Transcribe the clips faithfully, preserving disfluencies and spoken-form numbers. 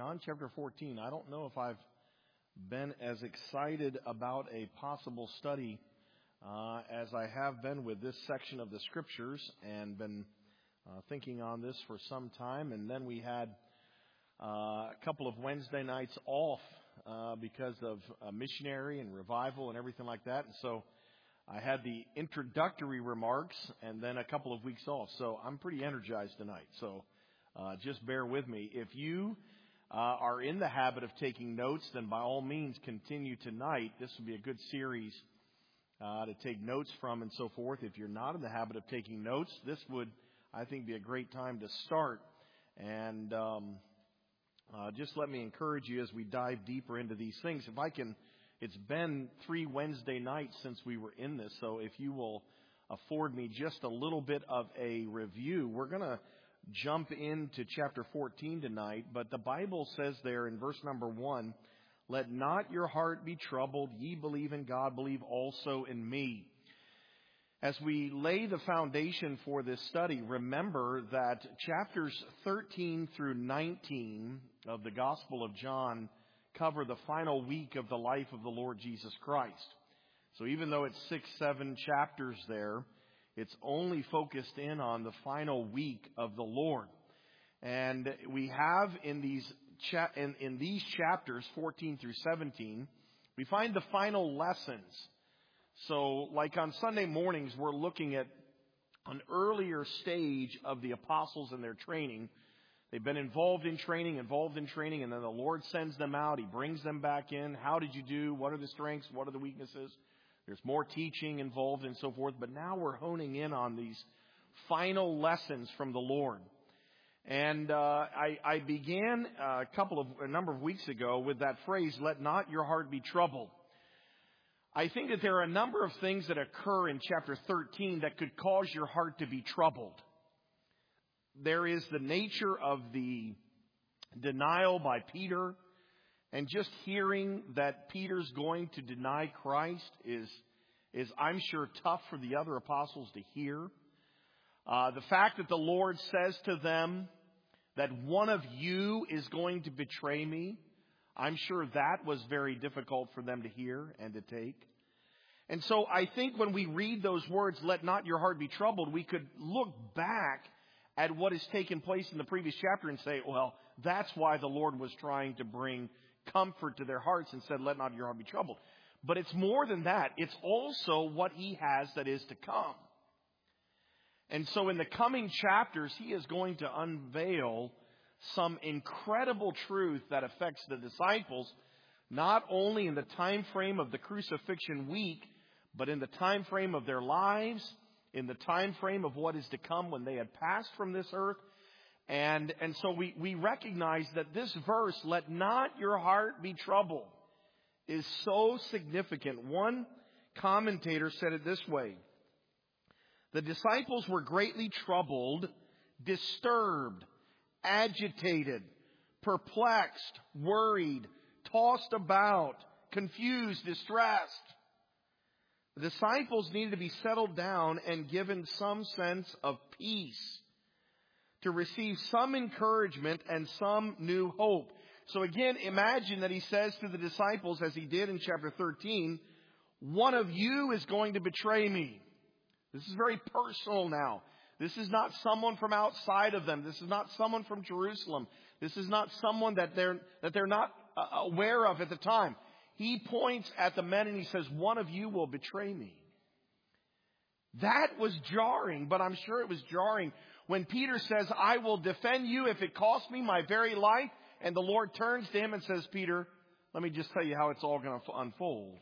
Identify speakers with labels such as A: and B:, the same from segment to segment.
A: John chapter fourteen. I don't know if I've been as excited about a possible study uh, as I have been with this section of the Scriptures, and been uh, thinking on this for some time. And then we had uh, a couple of Wednesday nights off uh, because of a missionary and revival and everything like that. And so I had the introductory remarks and then a couple of weeks off. So I'm pretty energized tonight. So uh, just bear with me. If you uh, are in the habit of taking notes, then by all means continue tonight. This will be a good series uh, to take notes from and so forth. If you're not in the habit of taking notes, this would, I think, be a great time to start. And um, uh, just let me encourage you as we dive deeper into these things. If I can, it's been three Wednesday nights since we were in this, so if you will afford me just a little bit of a review, we're going to jump into chapter fourteen tonight. But the Bible says there in verse number one, "Let not your heart be troubled. Ye believe in God, believe also in me." As we lay the foundation for this study, remember that chapters thirteen through nineteen of the Gospel of John cover the final week of the life of the Lord Jesus Christ. So even though it's six, seven chapters there, it's only focused in on the final week of the Lord. And we have in these cha- in, in these chapters, fourteen through seventeen, we find the final lessons. So like on Sunday mornings, we're looking at an earlier stage of the apostles and their training. They've been involved in training, involved in training, and then the Lord sends them out. He brings them back in. How did you do? What are the strengths? What are the weaknesses? There's more teaching involved and so forth. But now we're honing in on these final lessons from the Lord. And uh, I, I began a couple of a number of weeks ago with that phrase, "Let not your heart be troubled." I think that there are a number of things that occur in chapter thirteen that could cause your heart to be troubled. There is the nature of the denial by Peter, and just hearing that Peter's going to deny Christ is, is I'm sure, tough for the other apostles to hear. Uh, the fact that the Lord says to them that one of you is going to betray me, I'm sure that was very difficult for them to hear and to take. And so I think when we read those words, "Let not your heart be troubled," we could look back at what has taken place in the previous chapter and say, well, that's why the Lord was trying to bring comfort to their hearts and said, "Let not your heart be troubled." But it's more than that. It's also what He has that is to come. And so in the coming chapters, He is going to unveil some incredible truth that affects the disciples, not only in the time frame of the crucifixion week, but in the time frame of their lives, in the time frame of what is to come when they had passed from this earth. And, and so we, we recognize that this verse, "Let not your heart be troubled," is so significant. One commentator said it this way: "The disciples were greatly troubled, disturbed, agitated, perplexed, worried, tossed about, confused, distressed." The disciples needed to be settled down and given some sense of peace, to receive some encouragement and some new hope. So again, imagine that He says to the disciples, as He did in chapter thirteen, "One of you is going to betray me." This is very personal now. This is not someone from outside of them. This is not someone from Jerusalem. This is not someone that they're, that they're not uh, aware of at the time. He points at the men and He says, "One of you will betray me." That was jarring, but I'm sure it was jarring when Peter says, "I will defend you if it costs me my very life." And the Lord turns to him and says, "Peter, let me just tell you how it's all going to unfold.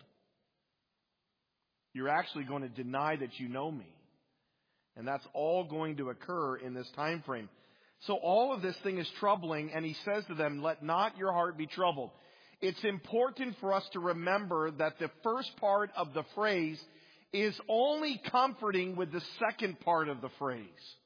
A: You're actually going to deny that you know me. And that's all going to occur in this time frame." So all of this thing is troubling, and He says to them, "Let not your heart be troubled." It's important for us to remember that the first part of the phrase is only comforting with the second part of the phrase.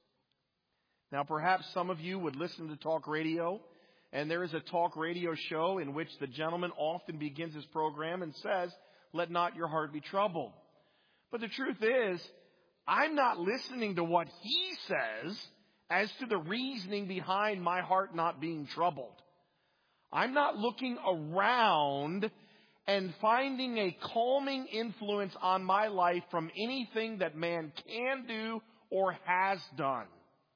A: Now, perhaps some of you would listen to talk radio, and there is a talk radio show in which the gentleman often begins his program and says, "Let not your heart be troubled." But the truth is, I'm not listening to what he says as to the reasoning behind my heart not being troubled. I'm not looking around and finding a calming influence on my life from anything that man can do or has done.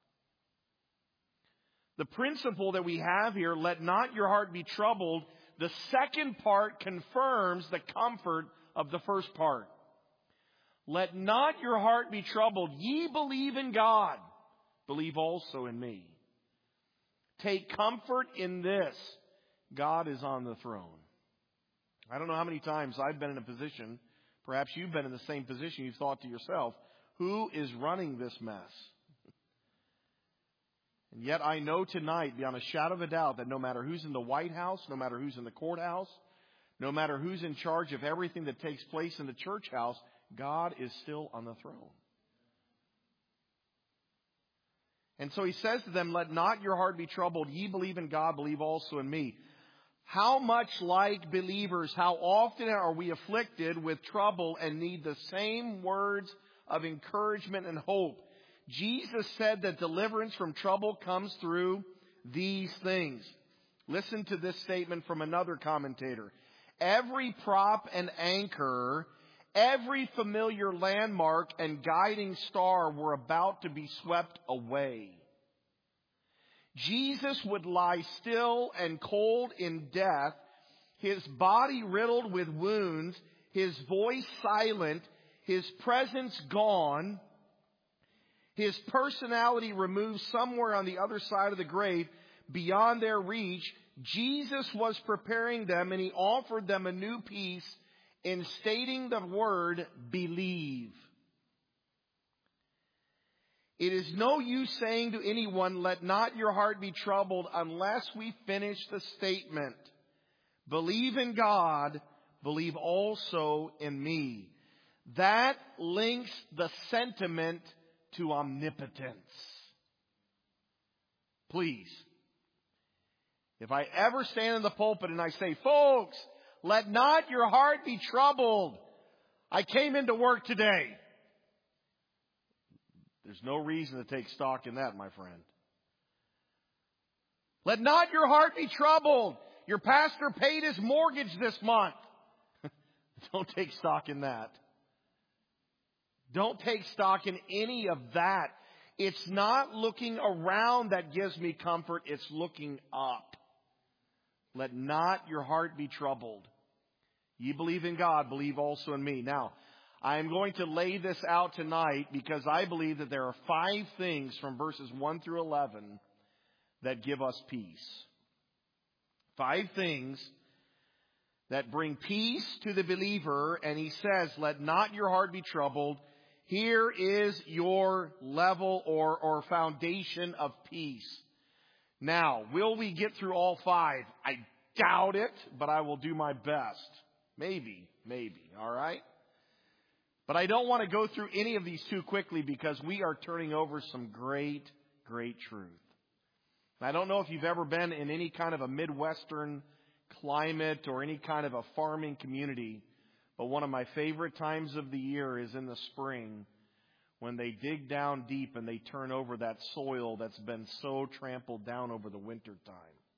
A: The principle that we have here, let not your heart be troubled, the second part confirms the comfort of the first part. Let not your heart be troubled. Ye believe in God. Believe also in me. Take comfort in this. God is on the throne. I don't know how many times I've been in a position, perhaps you've been in the same position, you've thought to yourself, who is running this mess? And yet I know tonight, beyond a shadow of a doubt, that no matter who's in the White House, no matter who's in the courthouse, no matter who's in charge of everything that takes place in the church house, God is still on the throne. And so he says to them, let not your heart be troubled. Ye believe in God, believe also in me. How much like believers, how often are we afflicted with trouble and need the same words of encouragement and hope? Jesus said that deliverance from trouble comes through these things. Listen to this statement from another commentator. Every prop and anchor, every familiar landmark and guiding star were about to be swept away. Jesus would lie still and cold in death, his body riddled with wounds, his voice silent, his presence gone, his personality removed somewhere on the other side of the grave, beyond their reach. Jesus was preparing them, and he offered them a new peace in stating the word, believe. It is no use saying to anyone, let not your heart be troubled, unless we finish the statement. Believe in God, believe also in me. That links the sentiment to omnipotence. Please, if I ever stand in the pulpit and I say, folks, let not your heart be troubled. I came into work today. There's no reason to take stock in that, my friend. Let not your heart be troubled. Your pastor paid his mortgage this month. Don't take stock in that. Don't take stock in any of that. It's not looking around that gives me comfort. It's looking up. Let not your heart be troubled. Ye believe in God, believe also in me. Now, I am going to lay this out tonight because I believe that there are five things from verses one through eleven that give us peace. Five things that bring peace to the believer. And he says, let not your heart be troubled. Here is your level or, or foundation of peace. Now, will we get through all five? I doubt it, but I will do my best. Maybe, maybe, all right? But I don't want to go through any of these too quickly because we are turning over some great, great truth. I don't know if you've ever been in any kind of a Midwestern climate or any kind of a farming community, but one of my favorite times of the year is in the spring when they dig down deep and they turn over that soil that's been so trampled down over the winter time.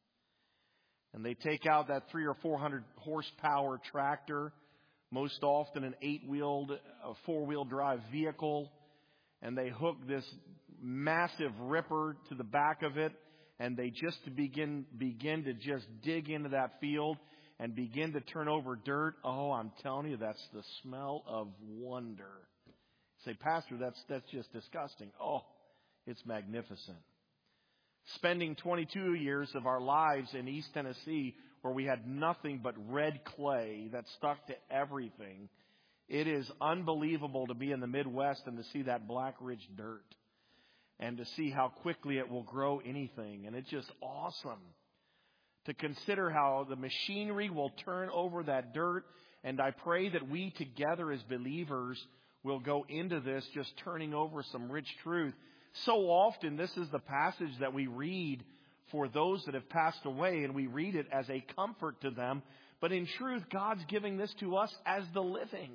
A: And they take out that three or four hundred horsepower tractor, most often an eight-wheeled, a four-wheel drive vehicle, and they hook this massive ripper to the back of it, and they just begin begin to just dig into that field and begin to turn over dirt. Oh, I'm telling you, that's the smell of wonder. Say, Pastor, that's that's just disgusting. Oh, it's magnificent. Spending twenty-two years of our lives in East Tennessee where we had nothing but red clay that stuck to everything. It is unbelievable to be in the Midwest and to see that black rich dirt and to see how quickly it will grow anything. And it's just awesome to consider how the machinery will turn over that dirt. And I pray that we together as believers will go into this just turning over some rich truth. So often this is the passage that we read for those that have passed away, and we read it as a comfort to them. But in truth, God's giving this to us as the living.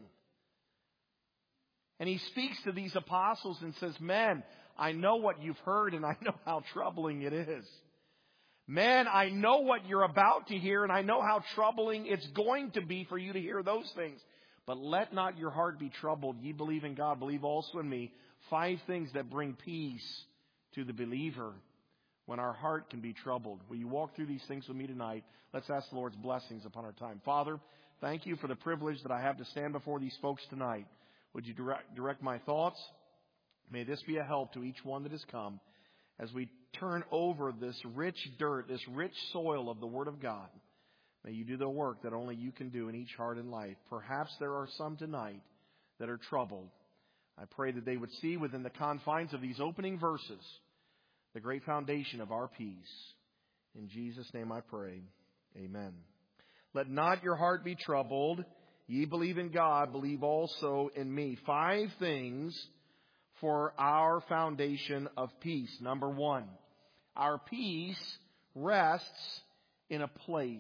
A: And he speaks to these apostles and says, men, I know what you've heard and I know how troubling it is. Man, I know what you're about to hear, and I know how troubling it's going to be for you to hear those things. But let not your heart be troubled. Ye believe in God, believe also in me. Five things that bring peace to the believer when our heart can be troubled. Will you walk through these things with me tonight? Let's ask the Lord's blessings upon our time. Father, thank you for the privilege that I have to stand before these folks tonight. Would you direct, direct my thoughts? May this be a help to each one that has come as we turn over this rich dirt, this rich soil of the Word of God. May you do the work that only you can do in each heart and life. Perhaps there are some tonight that are troubled. I pray that they would see within the confines of these opening verses the great foundation of our peace. In Jesus' name I pray. Amen. Let not your heart be troubled. Ye believe in God, believe also in me. Five things for our foundation of peace. Number one, our peace rests in a place.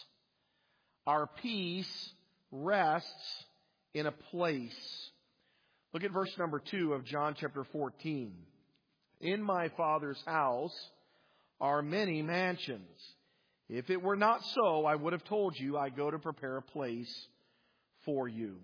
A: Our peace rests in a place. Look at verse number two of John chapter fourteen. In my Father's house are many mansions. If it were not so, I would have told you, I go to prepare a place for you.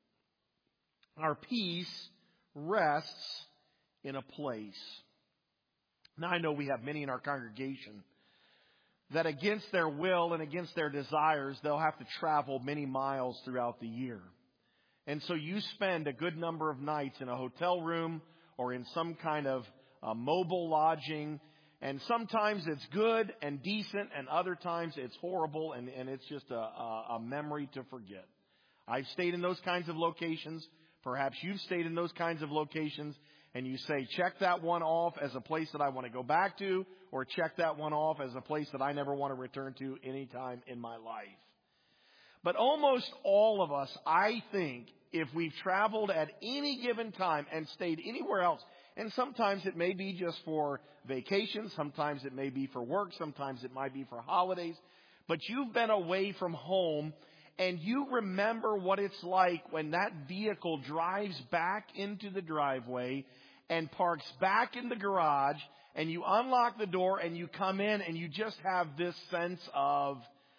A: Our peace rests in a place. Now, I know we have many in our congregation that against their will and against their desires, they'll have to travel many miles throughout the year. And so you spend a good number of nights in a hotel room or in some kind of uh, mobile lodging. And sometimes it's good and decent, and other times it's horrible, and, and it's just a, a, a memory to forget. I've stayed in those kinds of locations. Perhaps you've stayed in those kinds of locations, and you say, check that one off as a place that I want to go back to, or check that one off as a place that I never want to return to any time in my life. But almost all of us, I think, if we've traveled at any given time and stayed anywhere else, and sometimes it may be just for vacation, sometimes it may be for work, sometimes it might be for holidays, but you've been away from home, and you remember what it's like when that vehicle drives back into the driveway and parks back in the garage, and you unlock the door and you come in and you just have this sense of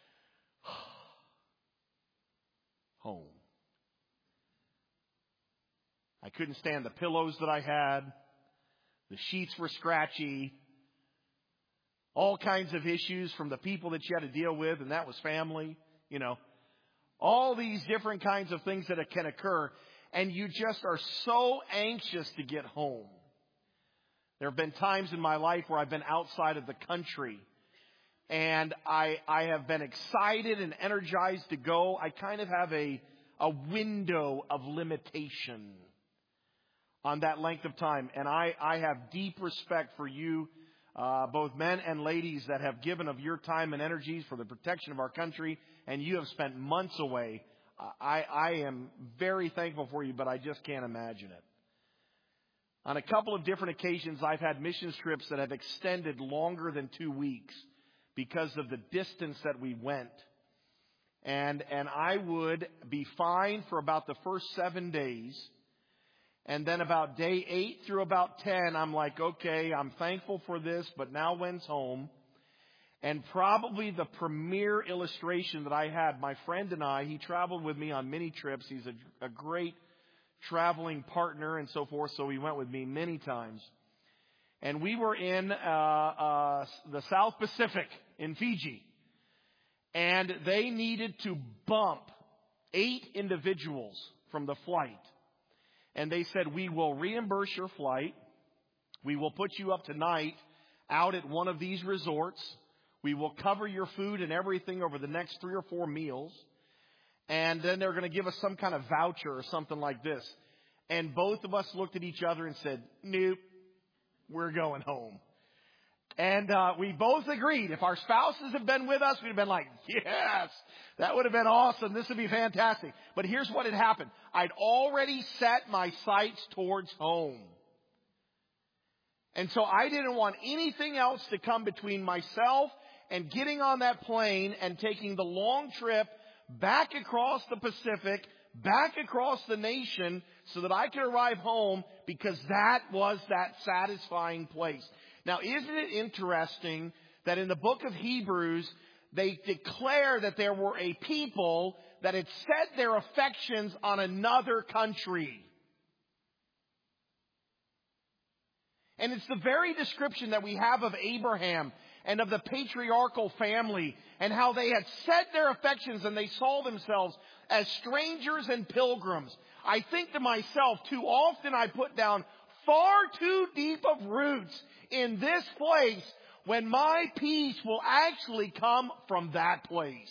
A: home. I couldn't stand the pillows that I had. The sheets were scratchy. All kinds of issues from the people that you had to deal with, and that was family, you know. All these different kinds of things that can occur, and you just are so anxious to get home. There have been times in my life where I've been outside of the country, and I I have been excited and energized to go. I kind of have a a window of limitation on that length of time, and I, I have deep respect for you, uh, both men and ladies that have given of your time and energies for the protection of our country, and you have spent months away. I, I am very thankful for you, but I just can't imagine it. On a couple of different occasions, I've had mission trips that have extended longer than two weeks because of the distance that we went. And, and I would be fine for about the first seven days. And then about day eight through about ten, I'm like, okay, I'm thankful for this, but now when's home? And probably the premier illustration that I had, my friend and I, he traveled with me on many trips. He's a, a great traveling partner and so forth, so he went with me many times. And we were in uh, uh, the South Pacific in Fiji. And they needed to bump eight individuals from the flight. And they said, we will reimburse your flight. We will put you up tonight out at one of these resorts. We will cover your food and everything over the next three or four meals. And then they're going to give us some kind of voucher or something like this. And both of us looked at each other and said, nope, we're going home. And uh, we both agreed. If our spouses had been with us, we'd have been like, yes, that would have been awesome. This would be fantastic. But here's what had happened. I'd already set my sights towards home. And so I didn't want anything else to come between myself and getting on that plane and taking the long trip back across the Pacific, back across the nation, so that I could arrive home, because that was that satisfying place. Now, isn't it interesting that in the book of Hebrews, they declare that there were a people that had set their affections on another country. And it's the very description that we have of Abraham and of the patriarchal family and how they had set their affections and they saw themselves as strangers and pilgrims. I think to myself, too often I put down far too deep of roots in this place when my peace will actually come from that place.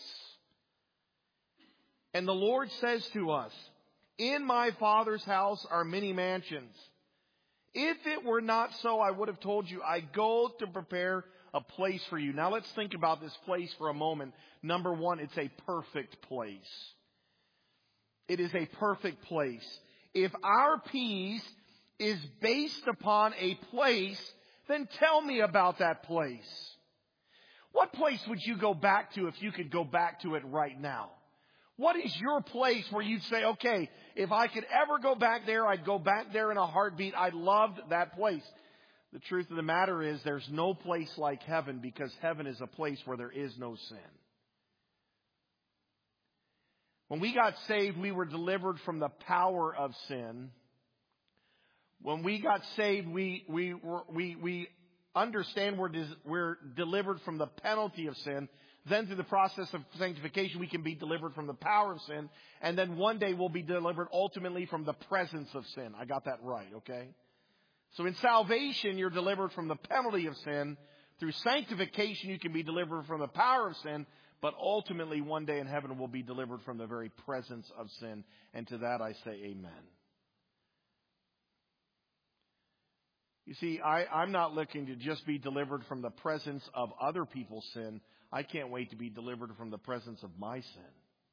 A: And the Lord says to us, in my Father's house are many mansions. If it were not so, I would have told you, I go to prepare a place for you. Now let's think about this place for a moment. Number one, it's a perfect place. It is a perfect place. If our peace is based upon a place, then tell me about that place. What place would you go back to if you could go back to it right now? What is your place where you'd say, okay, if I could ever go back there, I'd go back there in a heartbeat. I loved that place. The truth of the matter is there's no place like heaven, because heaven is a place where there is no sin. When we got saved, we were delivered from the power of sin. When we got saved, we we we we understand we're dis, we're delivered from the penalty of sin. Then through the process of sanctification, we can be delivered from the power of sin. And then one day we'll be delivered ultimately from the presence of sin. I got that right, okay? So in salvation, you're delivered from the penalty of sin. Through sanctification, you can be delivered from the power of sin. But ultimately, one day in heaven, we'll be delivered from the very presence of sin. And to that I say amen. You see, I, I'm not looking to just be delivered from the presence of other people's sin. I can't wait to be delivered from the presence of my sin.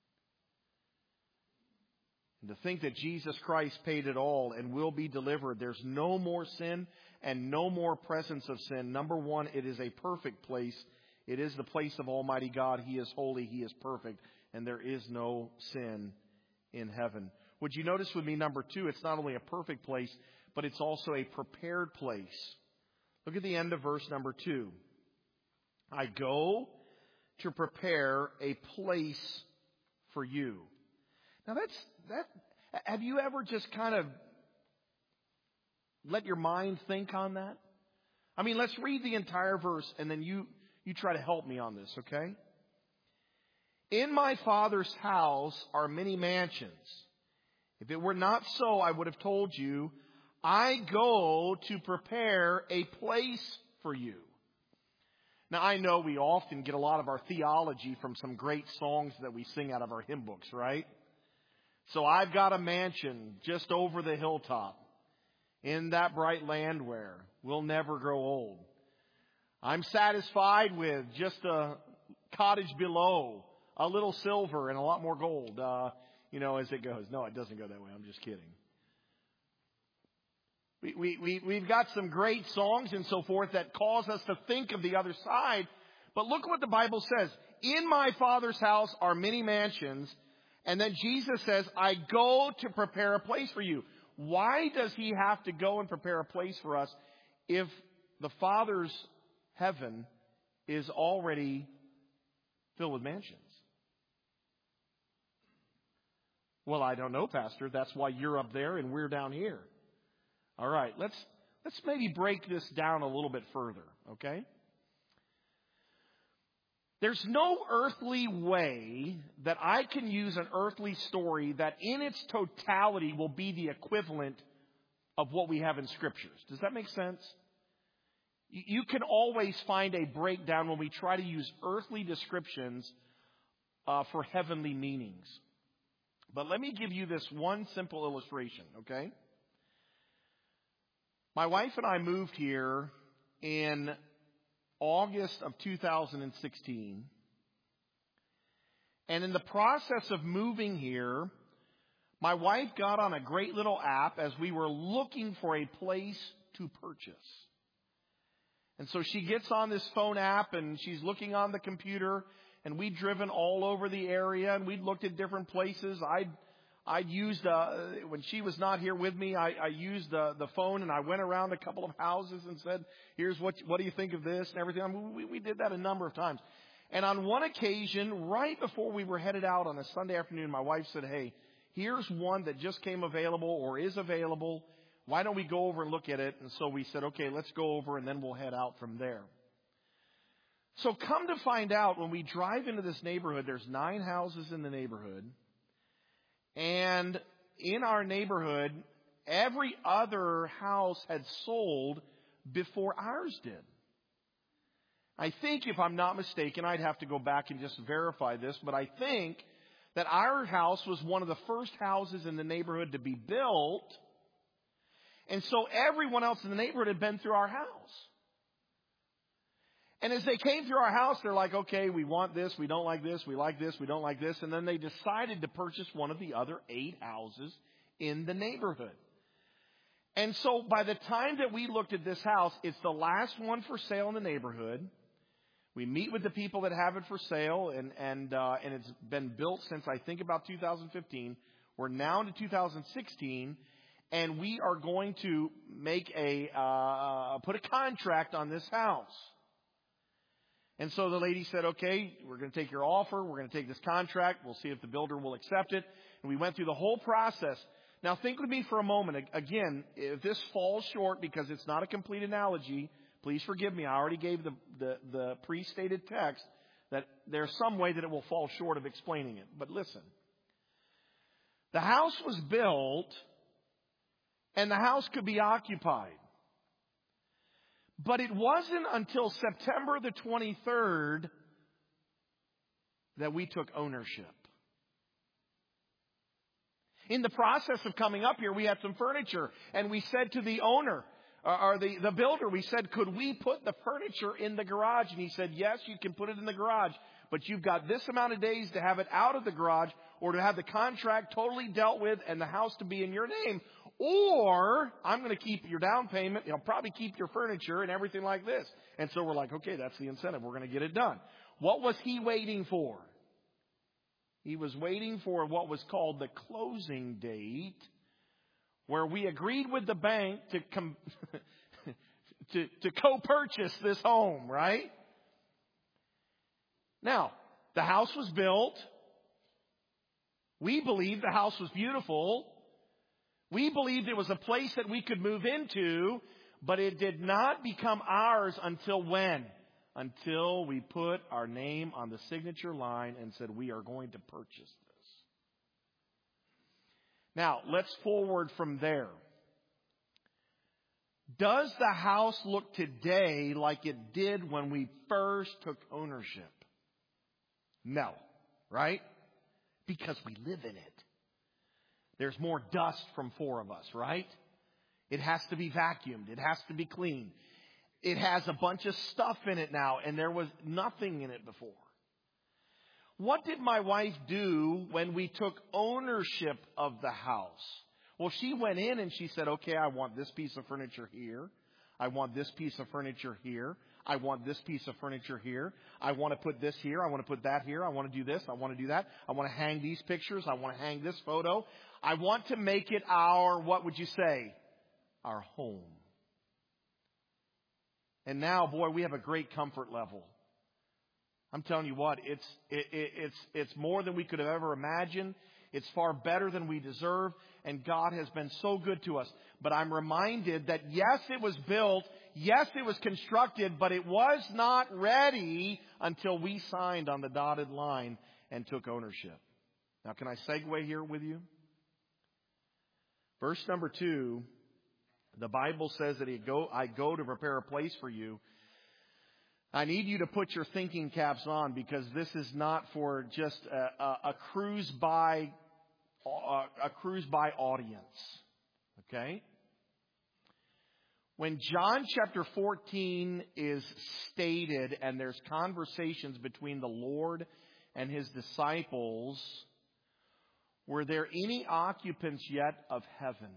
A: And to think that Jesus Christ paid it all and will be delivered. There's no more sin and no more presence of sin. Number one, it is a perfect place. It is the place of Almighty God. He is holy. He is perfect. And there is no sin in heaven. Would you notice with me, number two, it's not only a perfect place, but it's also a prepared place. Look at the end of verse number two. I go to prepare a place for you. Now that's, that, have you ever just kind of let your mind think on that? I mean, let's read the entire verse and then you, you try to help me on this, okay? In my Father's house are many mansions. If it were not so, I would have told you, I go to prepare a place for you. Now, I know we often get a lot of our theology from some great songs that we sing out of our hymn books, right? So I've got a mansion just over the hilltop in that bright land where we'll never grow old. I'm satisfied with just a cottage below, a little silver and a lot more gold, uh, you know, as it goes. No, it doesn't go that way. I'm just kidding. We, we, we, we've got some great songs and so forth that cause us to think of the other side. But look what the Bible says. In my Father's house are many mansions. And then Jesus says, I go to prepare a place for you. Why does he have to go and prepare a place for us if the Father's heaven is already filled with mansions? Well, I don't know, Pastor. That's why you're up there and we're down here. All right, let's let's maybe break this down a little bit further, okay? There's no earthly way that I can use an earthly story that in its totality will be the equivalent of what we have in Scriptures. Does that make sense? You can always find a breakdown when we try to use earthly descriptions uh, for heavenly meanings. But let me give you this one simple illustration, okay? My wife and I moved here in August of two thousand sixteen. And in the process of moving here, my wife got on a great little app as we were looking for a place to purchase. And so she gets on this phone app and she's looking on the computer, and we'd driven all over the area and we'd looked at different places. I'd, I used, uh, when she was not here with me, I, I used the, the phone and I went around a couple of houses and said, here's what, what do you think of this and everything. I mean, we, we did that a number of times. And on one occasion, right before we were headed out on a Sunday afternoon, my wife said, hey, here's one that just came available or is available. Why don't we go over and look at it? And so we said, okay, let's go over and then we'll head out from there. So come to find out, when we drive into this neighborhood, there's nine houses in the neighborhood. And in our neighborhood, every other house had sold before ours did. I think, if I'm not mistaken, I'd have to go back and just verify this, but I think that our house was one of the first houses in the neighborhood to be built. And so everyone else in the neighborhood had been through our house. And as they came through our house, they're like, okay, we want this, we don't like this, we like this, we don't like this. And then they decided to purchase one of the other eight houses in the neighborhood. And so by the time that we looked at this house, it's the last one for sale in the neighborhood. We meet with the people that have it for sale, and and uh, and it's been built since, I think, about two thousand fifteen. We're now into two thousand sixteen, and we are going to make a uh, put a contract on this house. And so the lady said, okay, we're going to take your offer. We're going to take this contract. We'll see if the builder will accept it. And we went through the whole process. Now, think with me for a moment. Again, if this falls short because it's not a complete analogy, please forgive me. I already gave the, the, the pre-stated text that there's some way that it will fall short of explaining it. But listen. The house was built, and the house could be occupied. But it wasn't until September the twenty-third that we took ownership. In the process of coming up here, we had some furniture, and we said to the owner, or the, the builder, we said, could we put the furniture in the garage? And he said, yes, you can put it in the garage, but you've got this amount of days to have it out of the garage, or to have the contract totally dealt with and the house to be in your name. Or I'm going to keep your down payment. I'll probably keep your furniture and everything like this. And so we're like, okay, that's the incentive. We're going to get it done. What was he waiting for? He was waiting for what was called the closing date, where we agreed with the bank to com- to, to co-purchase this home, right? Now, the house was built. We believed the house was beautiful. We believed it was a place that we could move into, but it did not become ours until when? Until we put our name on the signature line and said, we are going to purchase this. Now, let's forward from there. Does the house look today like it did when we first took ownership? No, right? Because we live in it. There's more dust from four of us, right? It has to be vacuumed. It has to be cleaned. It has a bunch of stuff in it now, and there was nothing in it before. What did my wife do when we took ownership of the house? Well, she went in and she said, okay, I want this piece of furniture here. I want this piece of furniture here. I want this piece of furniture here. I want to put this here. I want to put that here. I want to do this. I want to do that. I want to hang these pictures. I want to hang this photo. I want to make it our, what would you say? Our home. And now, boy, we have a great comfort level. I'm telling you what, it's it, it, it's it's more than we could have ever imagined. It's far better than we deserve, and God has been so good to us. But I'm reminded that yes, it was built, yes, it was constructed, but it was not ready until we signed on the dotted line and took ownership. Now, can I segue here with you? Verse number two, the Bible says that I go, I go to prepare a place for you. I need you to put your thinking caps on, because this is not for just a, a, a cruise by a, a cruise by audience. Okay? When John chapter fourteen is stated and there's conversations between the Lord and his disciples, were there any occupants yet of heaven?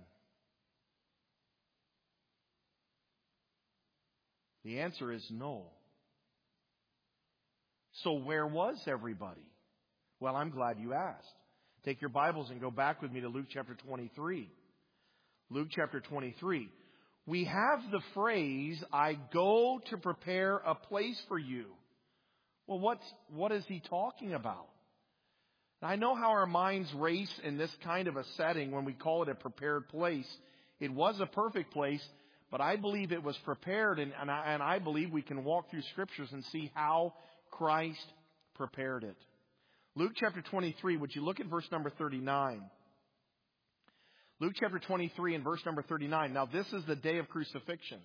A: The answer is no. So where was everybody? Well, I'm glad you asked. Take your Bibles and go back with me to Luke chapter twenty-three. Luke chapter twenty-three. We have the phrase, I go to prepare a place for you. Well, what's, what is he talking about? I know how our minds race in this kind of a setting when we call it a prepared place. It was a perfect place, but I believe it was prepared, and, and, I, and I believe we can walk through Scriptures and see how Christ prepared it. Luke chapter twenty-three, would you look at verse number thirty-nine? Luke chapter twenty-three and verse number thirty-nine. Now this is the day of crucifixion.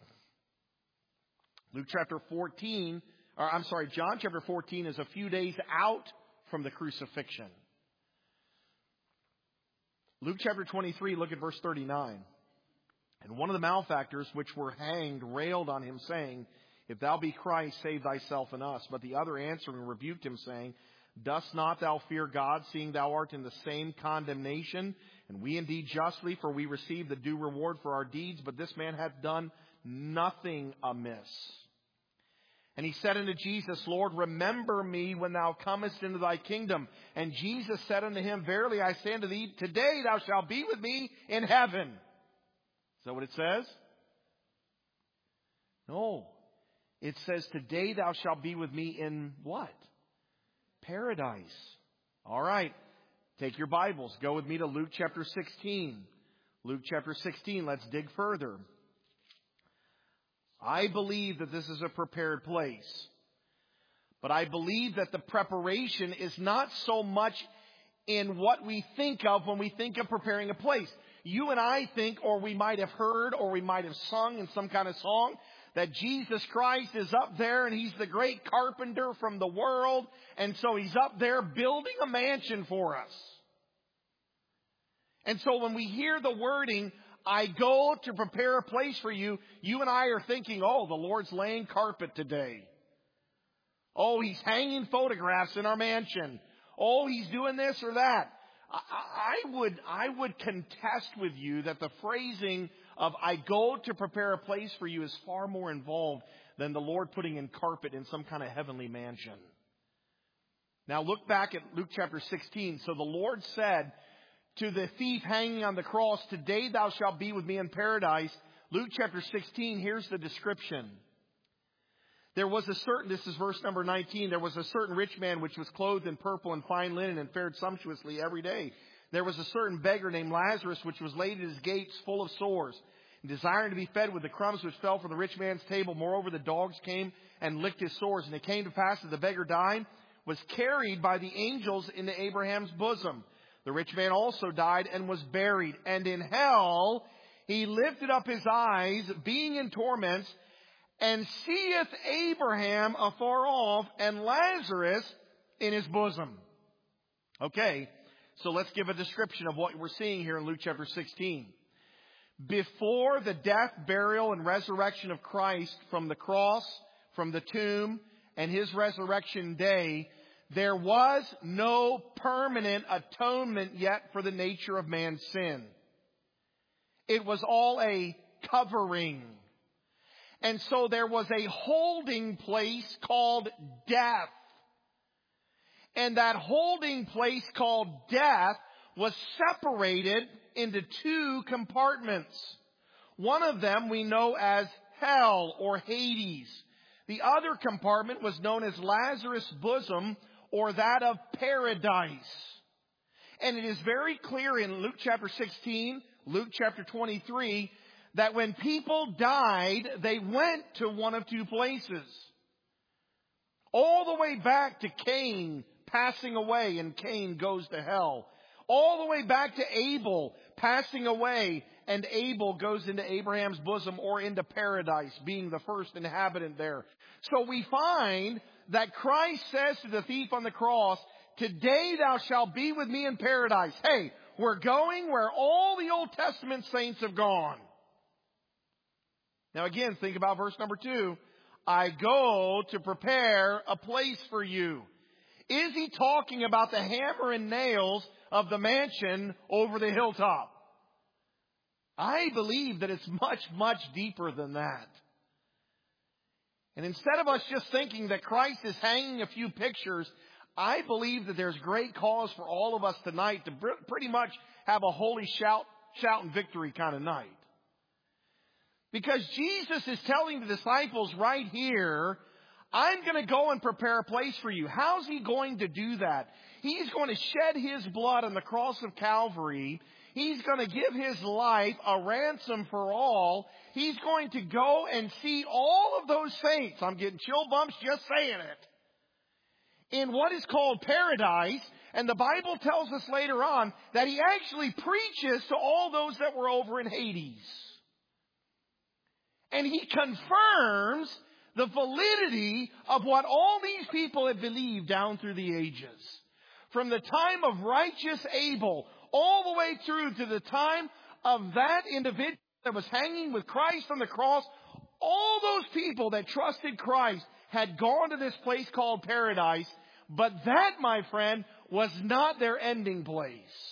A: Luke chapter fourteen, or I'm sorry, John chapter fourteen is a few days out from the crucifixion. Luke chapter twenty-three, look at verse thirty-nine. And one of the malefactors which were hanged railed on him, saying, If thou be Christ, save thyself and us. But the other answering rebuked him, saying, Dost not thou fear God, seeing thou art in the same condemnation? And we indeed justly, for we receive the due reward for our deeds, but this man hath done nothing amiss. And he said unto Jesus, Lord, remember me when thou comest into thy kingdom. And Jesus said unto him, Verily I say unto thee, today thou shalt be with me in heaven. Is that what it says? No. It says, today thou shalt be with me in what? Paradise. All right. Take your Bibles. Go with me to Luke chapter sixteen. Luke chapter sixteen. Let's dig further. I believe that this is a prepared place. But I believe that the preparation is not so much in what we think of when we think of preparing a place. You and I think, or we might have heard, or we might have sung in some kind of song, that Jesus Christ is up there and He's the great carpenter from the world. And so He's up there building a mansion for us. And so when we hear the wording, I go to prepare a place for you, you and I are thinking, oh, the Lord's laying carpet today. Oh, He's hanging photographs in our mansion. Oh, He's doing this or that. I, I would, I would contest with you that the phrasing of I go to prepare a place for you is far more involved than the Lord putting in carpet in some kind of heavenly mansion. Now look back at Luke chapter sixteen. So the Lord said to the thief hanging on the cross, today thou shalt be with me in paradise. Luke chapter sixteen, here's the description. There was a certain, this is verse number nineteen, there was a certain rich man which was clothed in purple and fine linen and fared sumptuously every day. There was a certain beggar named Lazarus which was laid at his gates full of sores, and desiring to be fed with the crumbs which fell from the rich man's table. Moreover, the dogs came and licked his sores. And it came to pass that the beggar died, was carried by the angels into Abraham's bosom. The rich man also died and was buried. And in hell he lifted up his eyes, being in torments, and seeth Abraham afar off, and Lazarus in his bosom. Okay, so let's give a description of what we're seeing here in Luke chapter sixteen. Before the death, burial, and resurrection of Christ from the cross, from the tomb, and His resurrection day, there was no permanent atonement yet for the nature of man's sin. It was all a covering. And so there was a holding place called death. And that holding place called death was separated into two compartments. One of them we know as hell or Hades. The other compartment was known as Lazarus' bosom, or that of paradise. And it is very clear in Luke chapter sixteen, Luke chapter twenty-three, that when people died, they went to one of two places. All the way back to Cain passing away, and Cain goes to hell. All the way back to Abel passing away, and Abel goes into Abraham's bosom or into paradise, being the first inhabitant there. So we find that Christ says to the thief on the cross, today thou shalt be with me in paradise. Hey, we're going where all the Old Testament saints have gone. Now again, think about verse number two. I go to prepare a place for you. Is he talking about the hammer and nails of the mansion over the hilltop? I believe that it's much, much deeper than that. And instead of us just thinking that Christ is hanging a few pictures, I believe that there's great cause for all of us tonight to pretty much have a holy shout, shout and victory kind of night. Because Jesus is telling the disciples right here, I'm going to go and prepare a place for you. How's He going to do that? He's going to shed His blood on the cross of Calvary. He's going to give His life a ransom for all. He's going to go and see all of those saints. I'm getting chill bumps just saying it. In what is called paradise. And the Bible tells us later on that He actually preaches to all those that were over in Hades. And He confirms the validity of what all these people had believed down through the ages. From the time of righteous Abel all the way through to the time of that individual that was hanging with Christ on the cross, all those people that trusted Christ had gone to this place called paradise. But that, my friend, was not their ending place.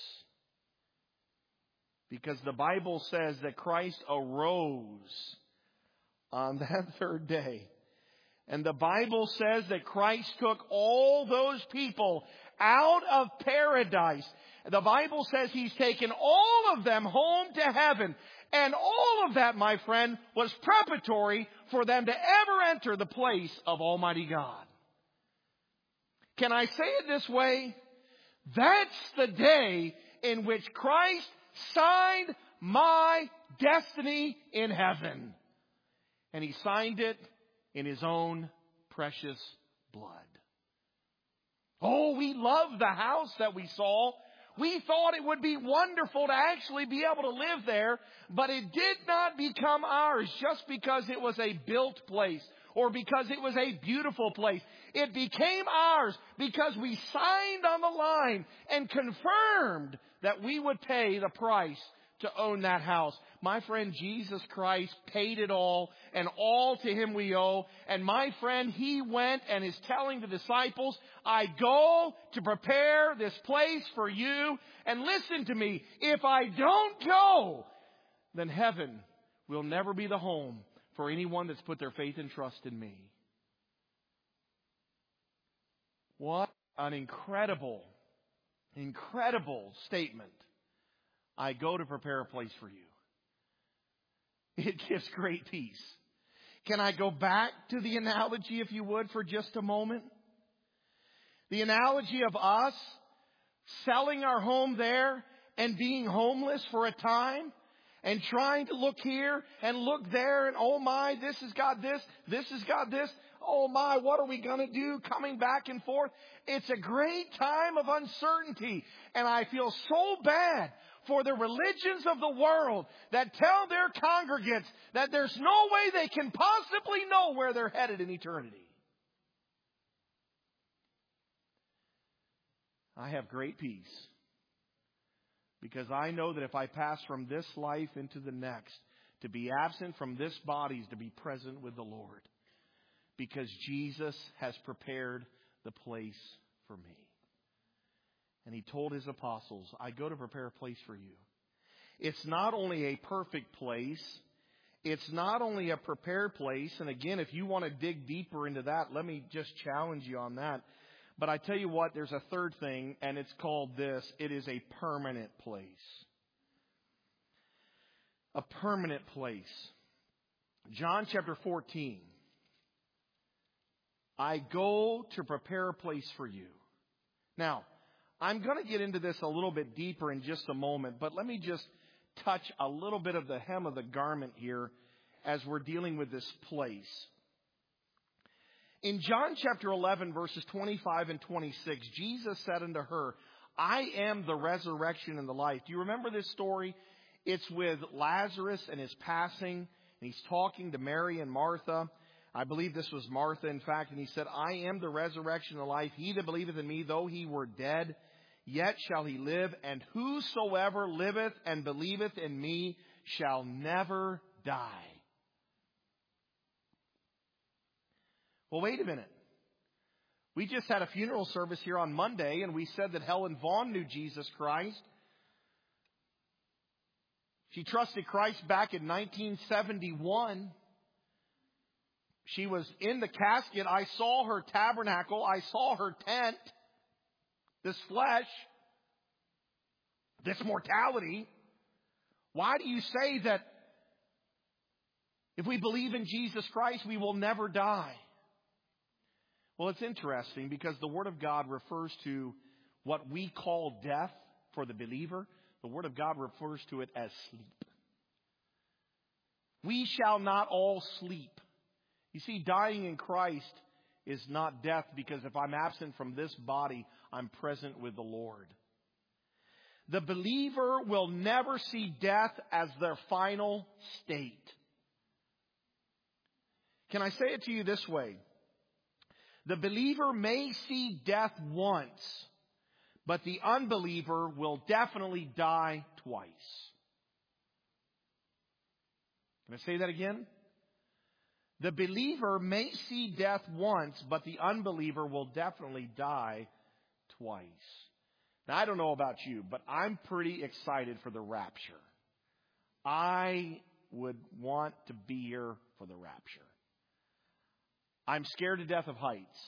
A: Because the Bible says that Christ arose on that third day. And the Bible says that Christ took all those people out of paradise. The Bible says He's taken all of them home to heaven. And all of that, my friend, was preparatory for them to ever enter the place of Almighty God. Can I say it this way? That's the day in which Christ signed my destiny in heaven. And He signed it in His own precious blood. Oh, we loved the house that we saw. We thought it would be wonderful to actually be able to live there, but it did not become ours just because it was a built place or because it was a beautiful place. It became ours because we signed on the line and confirmed that we would pay the price to own that house. My friend, Jesus Christ paid it all, and all to Him we owe. And my friend, He went and is telling the disciples, I go to prepare this place for you. And listen to me, if I don't go, then heaven will never be the home for anyone that's put their faith and trust in me. What an incredible, incredible statement. I go to prepare a place for you. It gives great peace. Can I go back to the analogy, if you would, for just a moment? The analogy of us selling our home there and being homeless for a time and trying to look here and look there and, oh my, this has got this, this has got this. Oh my, what are we going to do? Coming back and forth. It's a great time of uncertainty. And I feel so bad for the religions of the world that tell their congregants that there's no way they can possibly know where they're headed in eternity. I have great peace because I know that if I pass from this life into the next, to be absent from this body is to be present with the Lord, because Jesus has prepared the place for me. And He told His apostles, I go to prepare a place for you. It's not only a perfect place. It's not only a prepared place. And again, if you want to dig deeper into that, let me just challenge you on that. But I tell you what, there's a third thing, and it's called this. It is a permanent place. A permanent place. John chapter fourteen. I go to prepare a place for you. Now, I'm going to get into this a little bit deeper in just a moment, but let me just touch a little bit of the hem of the garment here as we're dealing with this place. In John chapter eleven, verses twenty-five and twenty-six, Jesus said unto her, I am the resurrection and the life. Do you remember this story? It's with Lazarus and his passing, and He's talking to Mary and Martha. I believe this was Martha, in fact, and He said, I am the resurrection and the life. He that believeth in me, though he were dead, yet shall he live. And whosoever liveth and believeth in me shall never die. Well, wait a minute. We just had a funeral service here on Monday, and we said that Helen Vaughn knew Jesus Christ. She trusted Christ back in nineteen seventy-one. She was in the casket. I saw her tabernacle. I saw her tent. this flesh, this mortality. Why do you say that if we believe in Jesus Christ, we will never die? Well, it's interesting because the Word of God refers to what we call death for the believer. The Word of God refers to it as sleep. We shall not all sleep. You see, dying in Christ is not death, because if I'm absent from this body, I'm present with the Lord. The believer will never see death as their final state. Can I say it to you this way? The believer may see death once, but the unbeliever will definitely die twice. Can I say that again? The believer may see death once, but the unbeliever will definitely die twice. Now, I don't know about you, but I'm pretty excited for the rapture. I would want to be here for the rapture. I'm scared to death of heights.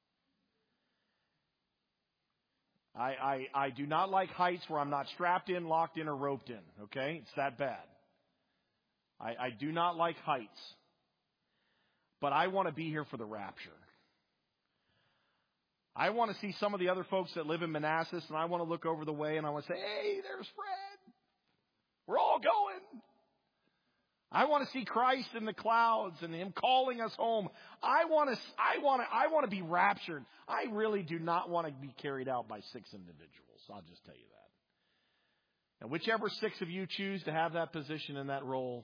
A: I, I, I do not like heights where I'm not strapped in, locked in, or roped in. Okay? It's that bad. I, I do not like heights. But I want to be here for the rapture. I want to see some of the other folks that live in Manassas, and I want to look over the way and I want to say, hey, there's Fred. We're all going. I want to see Christ in the clouds and Him calling us home. I want to, I want to, I want to be raptured. I really do not want to be carried out by six individuals. I'll just tell you that. And whichever six of you choose to have that position and that role,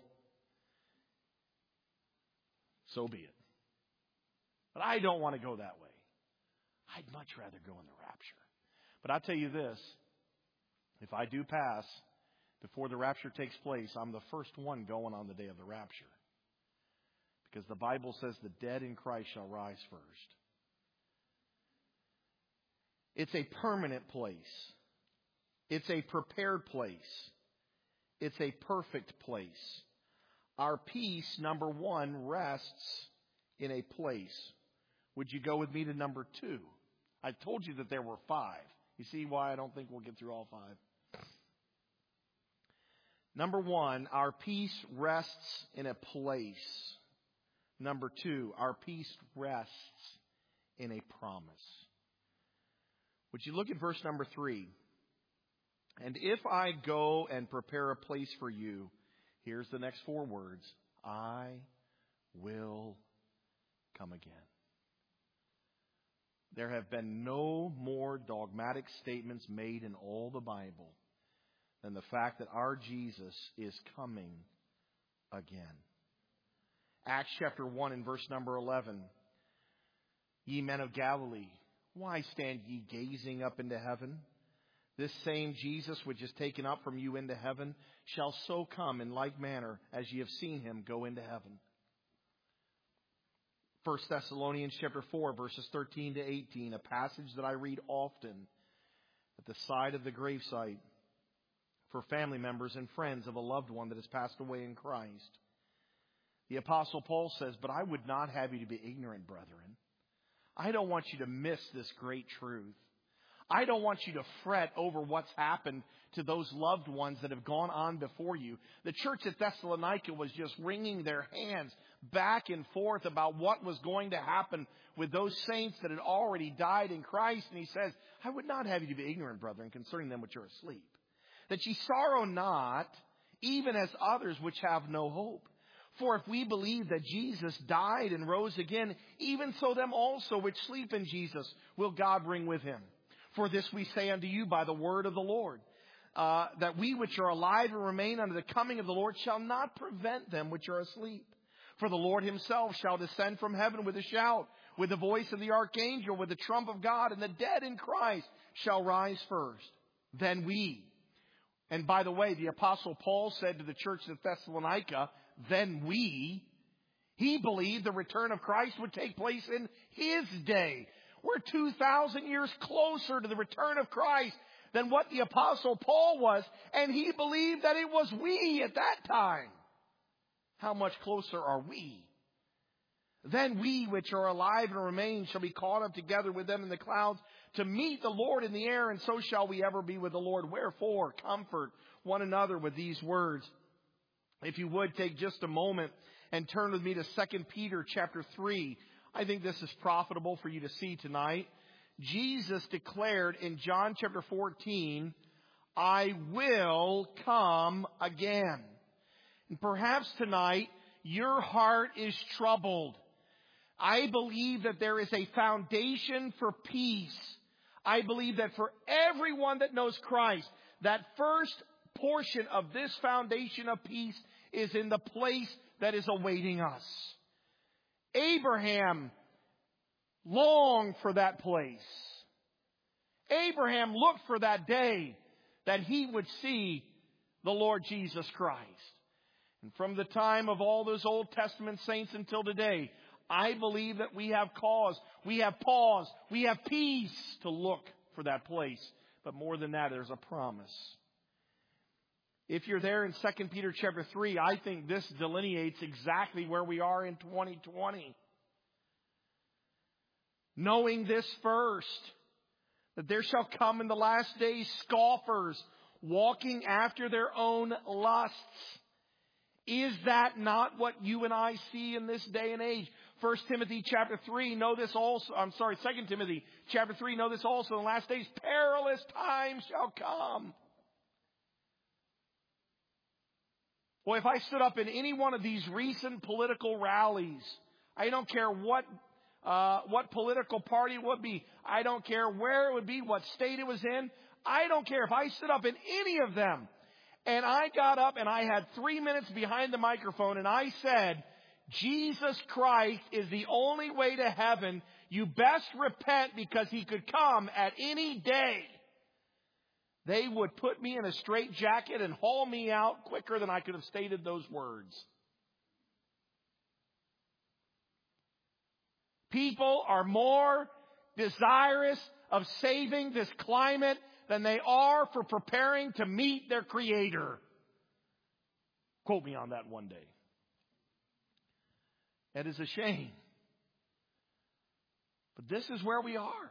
A: so be it. But I don't want to go that way. I'd much rather go in the rapture. But I'll tell you this. If I do pass before the rapture takes place, I'm the first one going on the day of the rapture. Because the Bible says the dead in Christ shall rise first. It's a permanent place. It's a prepared place. It's a perfect place. Our peace, number one, rests in a place. Would you go with me to number two? I told you that there were five. You see why I don't think we'll get through all five? Number one, our peace rests in a place. Number two, our peace rests in a promise. Would you look at verse number three? And if I go and prepare a place for you, here's the next four words. I will come again. There have been no more dogmatic statements made in all the Bible than the fact that our Jesus is coming again. Acts chapter one and verse number eleven. Ye men of Galilee, why stand ye gazing up into heaven? This same Jesus which is taken up from you into heaven shall so come in like manner as ye have seen Him go into heaven. First Thessalonians chapter four, verses thirteen to eighteen, a passage that I read often at the side of the gravesite for family members and friends of a loved one that has passed away in Christ. The Apostle Paul says, but I would not have you to be ignorant, brethren. I don't want you to miss this great truth. I don't want you to fret over what's happened to those loved ones that have gone on before you. The church at Thessalonica was just wringing their hands back and forth about what was going to happen with those saints that had already died in Christ. And he says, I would not have you to be ignorant, brethren, concerning them which are asleep, that ye sorrow not, even as others which have no hope. For if we believe that Jesus died and rose again, even so them also which sleep in Jesus will God bring with Him. For this we say unto you by the word of the Lord, uh, that we which are alive and remain unto the coming of the Lord shall not prevent them which are asleep. For the Lord Himself shall descend from heaven with a shout, with the voice of the archangel, with the trump of God, and the dead in Christ shall rise first. Then we. And by the way, the Apostle Paul said to the church of Thessalonica, then we. He believed the return of Christ would take place in His day. We're two thousand years closer to the return of Christ than what the Apostle Paul was. And he believed that it was we at that time. How much closer are we? Then we which are alive and remain shall be caught up together with them in the clouds to meet the Lord in the air, and so shall we ever be with the Lord. Wherefore, comfort one another with these words. If you would, take just a moment and turn with me to Second Peter chapter three. I think this is profitable for you to see tonight. Jesus declared in John chapter fourteen, I will come again. And perhaps tonight your heart is troubled. I believe that there is a foundation for peace. I believe that for everyone that knows Christ, that first portion of this foundation of peace is in the place that is awaiting us. Abraham longed for that place. Abraham looked for that day that he would see the Lord Jesus Christ. And from the time of all those Old Testament saints until today, I believe that we have cause, we have pause, we have peace to look for that place. But more than that, there's a promise. If you're there in Second Peter chapter three, I think this delineates exactly where we are in twenty twenty. Knowing this first, that there shall come in the last days scoffers, walking after their own lusts. Is that not what you and I see in this day and age? First Timothy chapter three, know this also, I'm sorry, Second Timothy chapter three, know this also, in the last days perilous times shall come. Boy, if I stood up in any one of these recent political rallies, I don't care what uh, what political party it would be. I don't care where it would be, what state it was in. I don't care if I stood up in any of them and I got up and I had three minutes behind the microphone and I said, Jesus Christ is the only way to heaven. You best repent because he could come at any day. They would put me in a straitjacket and haul me out quicker than I could have stated those words. People are more desirous of saving this climate than they are for preparing to meet their Creator. Quote me on that one day. That is a shame. But this is where we are.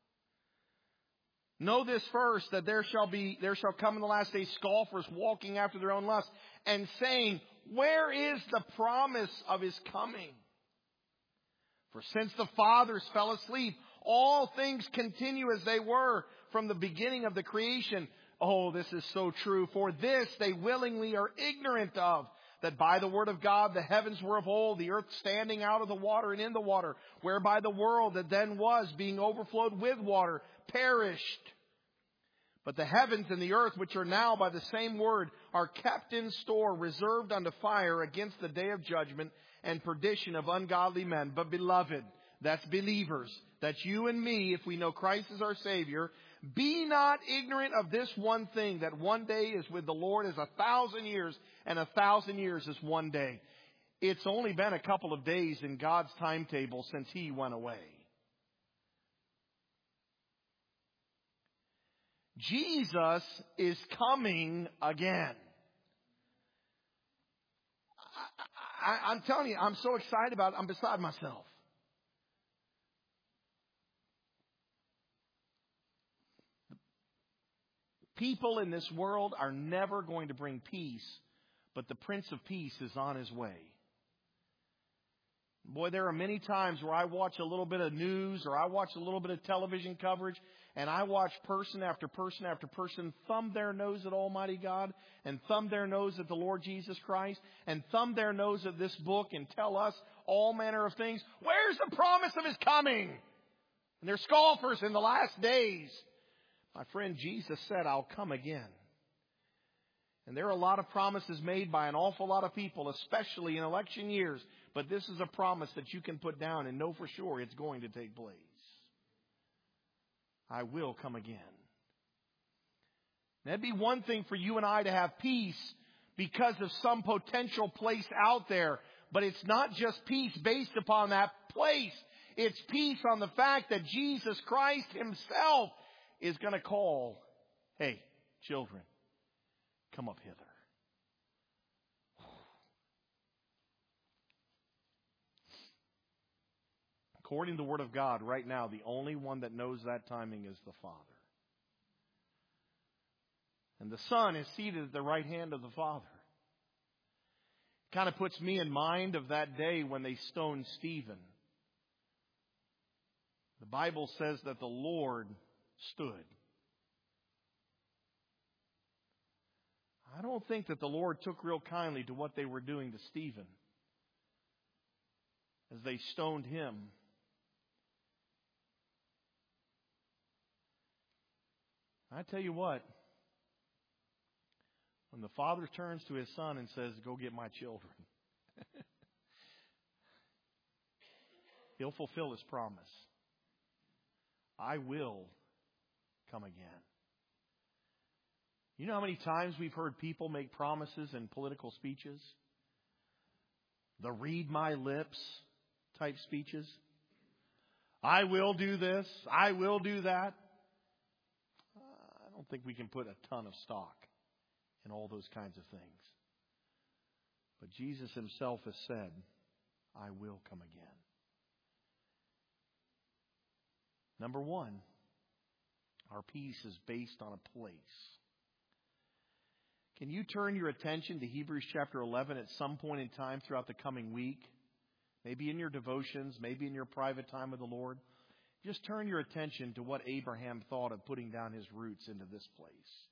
A: Know this first, that there shall be, there shall come in the last days scoffers walking after their own lust and saying, where is the promise of his coming? For since the fathers fell asleep, all things continue as they were from the beginning of the creation. Oh, this is so true. For this they willingly are ignorant of, that by the word of God the heavens were of old, the earth standing out of the water and in the water, whereby the world that then was, being overflowed with water, perished. But the heavens and the earth, which are now by the same word, are kept in store, reserved unto fire against the day of judgment and perdition of ungodly men. But beloved, that's believers, that's you and me, if we know Christ as our Savior, be not ignorant of this one thing, that one day is with the Lord as a thousand years, and a thousand years is one day. It's only been a couple of days in God's timetable since He went away. Jesus is coming again. I, I, I'm telling you, I'm so excited about it, I'm beside myself. People in this world are never going to bring peace, but the Prince of Peace is on His way. Boy, there are many times where I watch a little bit of news or I watch a little bit of television coverage and I watch person after person after person thumb their nose at Almighty God and thumb their nose at the Lord Jesus Christ and thumb their nose at this book and tell us all manner of things. Where's the promise of His coming? And they're scoffers in the last days. My friend, Jesus said, I'll come again. And there are a lot of promises made by an awful lot of people, especially in election years. But this is a promise that you can put down and know for sure it's going to take place. I will come again. That'd be one thing for you and I to have peace because of some potential place out there. But it's not just peace based upon that place. It's peace on the fact that Jesus Christ Himself is going to call, hey, children, come up hither. According to the Word of God, right now, the only one that knows that timing is the Father. And the Son is seated at the right hand of the Father. Kind of puts me in mind of that day when they stoned Stephen. The Bible says that the Lord stood. I don't think that the Lord took real kindly to what they were doing to Stephen as they stoned him. I tell you what, when the Father turns to His Son and says, "Go get my children," He'll fulfill His promise. I will come again. You know how many times we've heard people make promises in political speeches? The read my lips type speeches. I will do this. I will do that. I don't think we can put a ton of stock in all those kinds of things. But Jesus Himself has said, I will come again. Number one, our peace is based on a place. Can you turn your attention to Hebrews chapter eleven at some point in time throughout the coming week? Maybe in your devotions, maybe in your private time with the Lord. Just turn your attention to what Abraham thought of putting down his roots into this place.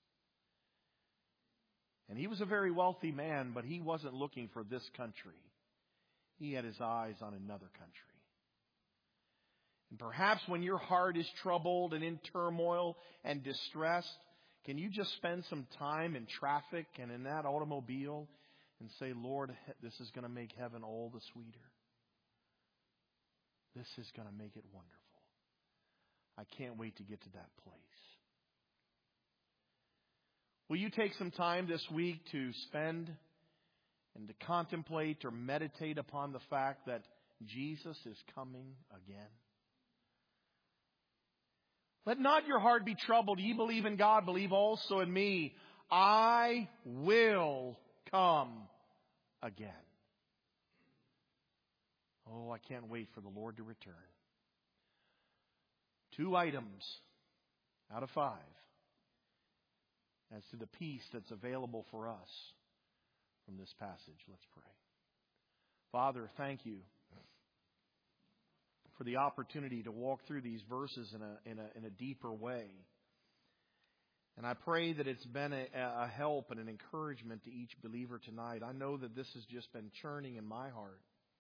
A: And he was a very wealthy man, but he wasn't looking for this country. He had his eyes on another country. And perhaps when your heart is troubled and in turmoil and distressed, can you just spend some time in traffic and in that automobile and say, Lord, this is going to make heaven all the sweeter. This is going to make it wonderful. I can't wait to get to that place. Will you take some time this week to spend and to contemplate or meditate upon the fact that Jesus is coming again? Let not your heart be troubled. Ye believe in God, believe also in me. I will come again. Oh, I can't wait for the Lord to return. Two items out of five as to the peace that's available for us from this passage. Let's pray. Father, thank you for the opportunity to walk through these verses in a, in a, in a deeper way. And I pray that it's been a, a help and an encouragement to each believer tonight. I know that this has just been churning in my heart.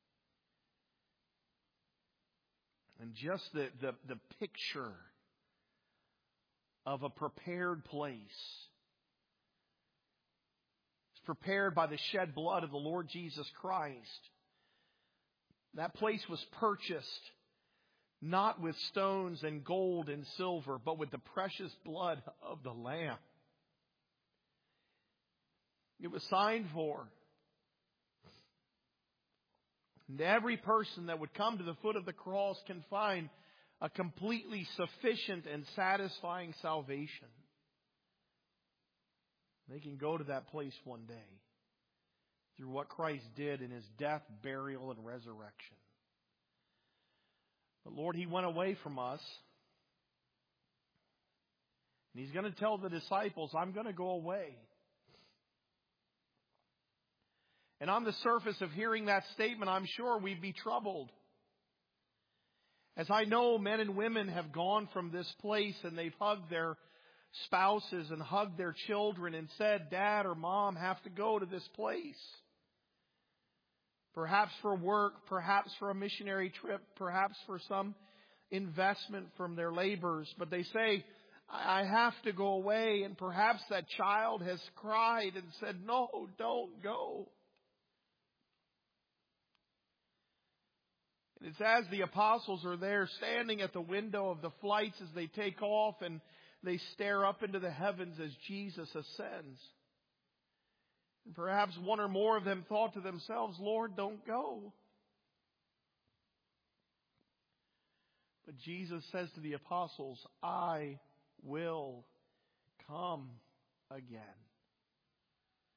A: And just the, the, the picture of a prepared place. It's prepared by the shed blood of the Lord Jesus Christ. That place was purchased not with stones and gold and silver, but with the precious blood of the Lamb. It was signed for. And every person that would come to the foot of the cross can find a completely sufficient and satisfying salvation. They can go to that place one day through what Christ did in His death, burial, and resurrection. But Lord, He went away from us. And He's going to tell the disciples, I'm going to go away. And on the surface of hearing that statement, I'm sure we'd be troubled. As I know men and women have gone from this place and they've hugged their spouses and hugged their children and said, Dad or Mom have to go to this place. Perhaps for work, perhaps for a missionary trip, perhaps for some investment from their labors. But they say, I have to go away. And perhaps that child has cried and said, no, don't go. And it's as the apostles are there standing at the window of the flights as they take off and they stare up into the heavens as Jesus ascends. And perhaps one or more of them thought to themselves, Lord, don't go. But Jesus says to the apostles, I will come again.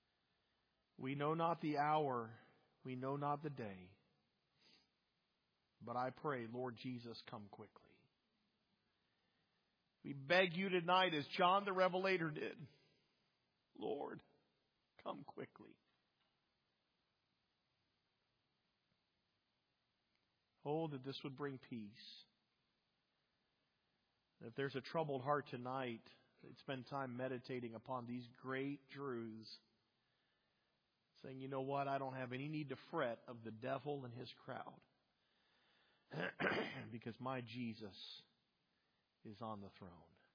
A: We know not the hour, we know not the day. But I pray, Lord Jesus, come quickly. We beg you tonight, as John the Revelator did, Lord, come quickly. Oh, that this would bring peace. If there's a troubled heart tonight, spend time meditating upon these great truths, saying, you know what, I don't have any need to fret of the devil and his crowd, because my Jesus is on the throne.